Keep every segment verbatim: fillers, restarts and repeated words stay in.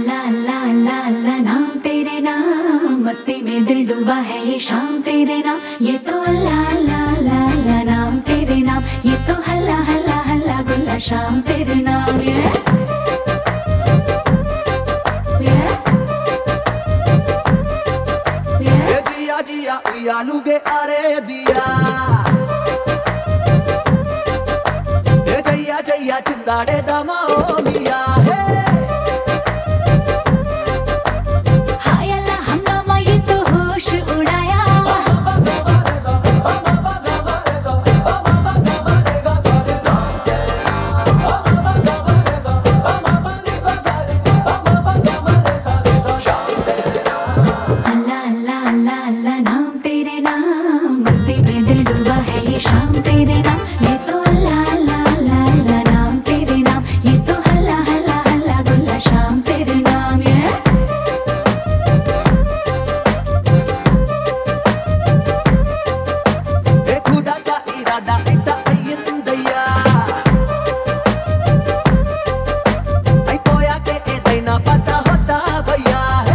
अल्लाह अल्लाह अल्लाह अल्लाह नाम तेरे नाम, मस्ती में दिल डूबा है ये शाम तेरे नाम। ये तो अल्लाह अल्लाह अल्लाह अल्लाह नाम तेरे नाम, ये तो हल्ला हल्ला हल्ला गुल्ला शाम तेरे नाम। ये जिया जिया उयालुगे अरेबिया, जैया जैया चिंदाड़े दमा ओ मिया है। हाय अल्लाह हंगामा ये तो होश उड़ाया, अल्लाह अल्लाह अल्लाह अल्लाह नाम तेरे नाम, मस्ती में दिल डूबा है ये शाम तेरे नाम। ये तो अल्लाह अल्लाह अल्लाह अल्लाह नाम तेरे नाम, ये तो हल्ला हल्ला हल्ला गुल्ला शाम तेरे नाम। ये ए खुदा का इरादा इट्टा अయ్యిందయ్యా, అయిపోయాకే ఏదైనా పతా హోతా భయ్యా హే।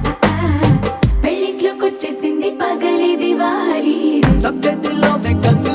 పెళ్ళిట్లోకొచ్చేసింది పగలి దివాళీ, सबके दिलों में कंग